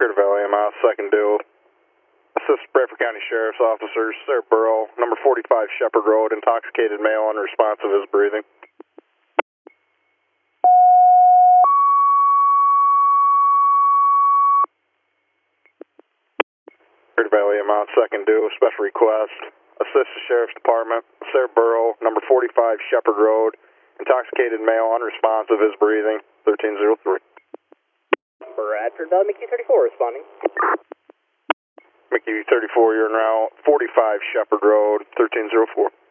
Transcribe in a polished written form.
Curtis Valley, I'm out, second due. Assist Bradford County Sheriff's Officers, Sarah Burrow, number 45 Shepherd Road, intoxicated male, unresponsive, is breathing. Curtis Valley, I'm out, second due, special request. Assist the Sheriff's Department, Sarah Burrow, number 45 Shepherd Road, intoxicated male, unresponsive, is breathing, 1303. Bradford Valley, McHugh 34 responding. McHugh 34, you're en route, 45 Shepherd Road, 1304.